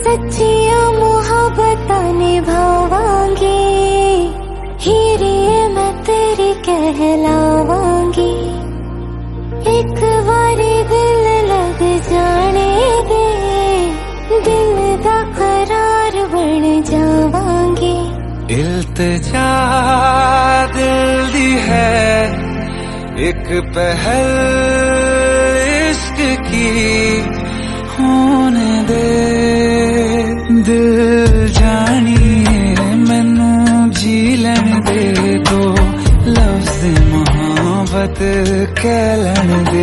सच्चिया मुहब्बतां निभावांगी, हीरिए मैं तेरी कहलावांगी। एक बारी दिल लग जाने दे, दिल दा करार बन जावांगी। इल्तिजा दिल दी है एक पहल इश्क की, होने दे दिल जानिए मैनू जी लैन दे, दो लफ्ज़ मोहब्बत कह लैन दे।